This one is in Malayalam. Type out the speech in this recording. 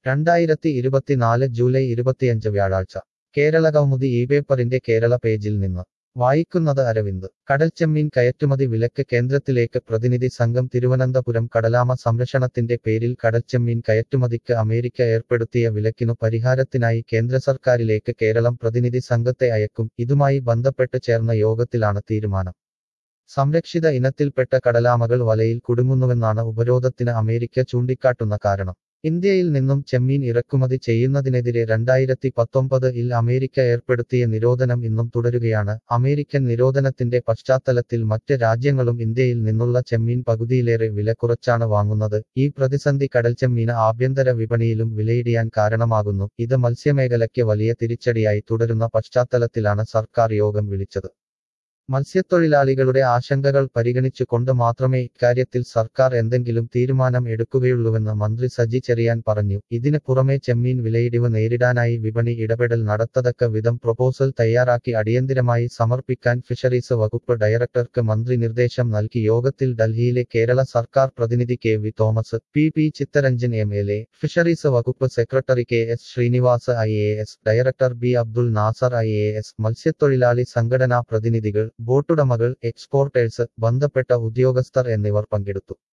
2024 ജൂലൈ 25 വ്യാഴാഴ്ച കേരള കൗമുദി പേപ്പറിന്റെ കേരള പേജിൽ നിന്ന് വായിക്കുന്നത് അരവിന്ദ്. കടൽച്ചെമ്മീൻ കയറ്റുമതി വിലക്ക് കേന്ദ്രത്തിലേക്ക് പ്രതിനിധി സംഘം തിരുവനന്തപുരം. കടലാമ സംരക്ഷണത്തിന്റെ പേരിൽ കടൽച്ചെമ്മീൻ കയറ്റുമതിക്ക് അമേരിക്ക ഏർപ്പെടുത്തിയ വിലക്കിനു പരിഹാരത്തിനായി കേന്ദ്രസർക്കാരിലേക്ക് കേരളം പ്രതിനിധി സംഘത്തെ അയക്കും. ഇതുമായി ബന്ധപ്പെട്ട് ചേർന്ന യോഗത്തിലാണ് തീരുമാനം. സംരക്ഷിത ഇനത്തിൽപ്പെട്ട കടലാമകൾ വലയിൽ കുടുങ്ങുന്നുവെന്നാണ് ഉപരോധത്തിന് അമേരിക്ക ചൂണ്ടിക്കാട്ടുന്ന കാരണം. ഇന്ത്യയിൽ നിന്നും ചെമ്മീൻ ഇറക്കുമതി ചെയ്യുന്നതിനെതിരെ 2019-ൽ അമേരിക്ക ഏർപ്പെടുത്തിയ നിരോധനം ഇന്നും തുടരുകയാണ്. അമേരിക്കൻ നിരോധനത്തിന്റെ പശ്ചാത്തലത്തിൽ മറ്റ് രാജ്യങ്ങളും ഇന്ത്യയിൽ നിന്നുള്ള ചെമ്മീൻ പകുതിയിലേറെ വില കുറച്ചാണ് വാങ്ങുന്നത്. ഈ പ്രതിസന്ധി കടൽച്ചെമ്മീന് ആഭ്യന്തര വിപണിയിലും വിലയിടിയാൻ കാരണമാകുന്നു. ഇത് മത്സ്യമേഖലയ്ക്ക് വലിയ തിരിച്ചടിയായി തുടരുന്ന പശ്ചാത്തലത്തിലാണ് സർക്കാർ യോഗം വിളിച്ചത്. മത്സ്യത്തൊഴിലാളികളുടെ ആശങ്കകൾ പരിഗണിച്ചുകൊണ്ട് മാത്രമേ ഇക്കാര്യത്തിൽ സർക്കാർ എന്തെങ്കിലും തീരുമാനം എടുക്കുകയുള്ളൂവെന്ന് മന്ത്രി സജി ചെറിയാൻ പറഞ്ഞു. ഇതിന് പുറമെ ചെമ്മീൻ വിലയിടിവ് നേരിടാനായി വിപണി ഇടപെടൽ നടത്തത്തക്ക വിധം പ്രൊപ്പോസൽ തയ്യാറാക്കി അടിയന്തിരമായി സമർപ്പിക്കാൻ ഫിഷറീസ് വകുപ്പ് ഡയറക്ടർക്ക് മന്ത്രി നിർദ്ദേശം നൽകി. യോഗത്തിൽ ഡൽഹിയിലെ കേരള സർക്കാർ പ്രതിനിധി K V. Thomas, P. Chittaranjan M L A, fisheries വകുപ്പ് secretary K S. Srinivas I A S, director B. Abdul Nasar I A S, മത്സ്യത്തൊഴിലാളി സംഘടനാ പ്രതിനിധികൾ, ബോട്ടുടമകൾ, എക്സ്പോർട്ടേഴ്സ്, ബന്ധപ്പെട്ട ഉദ്യോഗസ്ഥർ എന്നിവർ പങ്കെടുത്തു.